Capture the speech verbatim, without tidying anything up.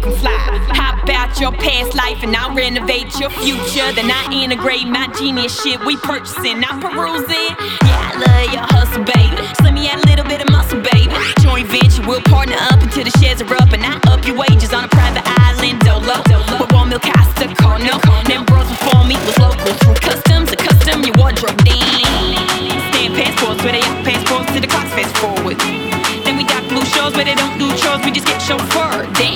can fly. Hop out your past life and I'll renovate your future. Then I integrate my genius shit we purchasing, not perusing. Yeah, I love your hustle, baby. Slim me out a little bit of muscle, baby. Joint venture, we'll partner up until the shares are up, and I up your wages on a